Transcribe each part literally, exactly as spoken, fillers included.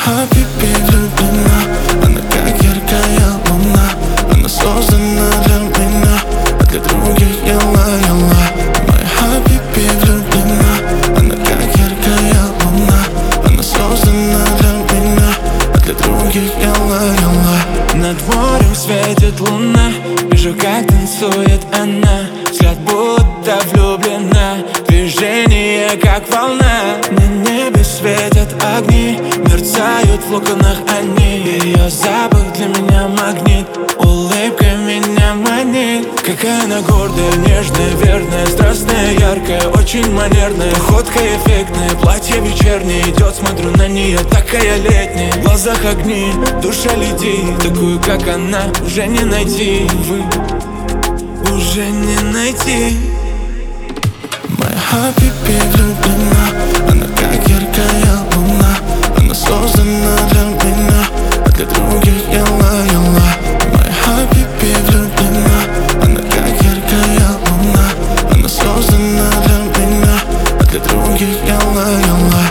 хабиби влюблена, она как яркая луна. Она создана для меня, а для других яла, яла. Моя хабиби влюблена, она как яркая луна. Она создана для меня, а для других яла, яла. Над морем светит луна, вижу, как танцует она. Взгляд будто влюблена, движение как волна. На небе светят огни, мерцают в локонах они. Ее запах для меня магнит, улыбка меня манит. Какая она гордая, нежная, верная, страстная, яркая, очень манерная. Походка эффектная, платье вечернее идет, смотрю на нее, такая летняя. В глазах огни, душа летит, такую, как она, уже не найти. Вы уже не найти. Моя хабиби влюблена, она как яркая луна. Она создана для меня, а для других яла, яла. Моя хабиби влюблена, она как яркая луна. Она создана для меня, а для других яла, яла.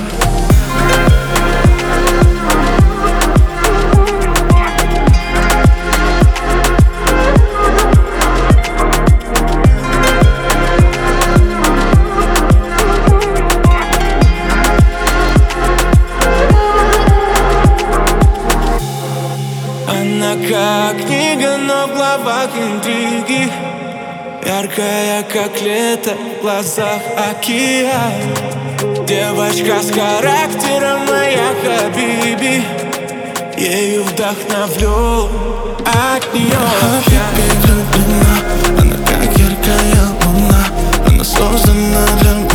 Она как книга, но в главах интриги. Яркая, как лето, в глазах океан. Девочка с характером, моя хабиби. Ею вдохновлю, от нее Хабиби влюблена, она как яркая луна. Она создана для меня.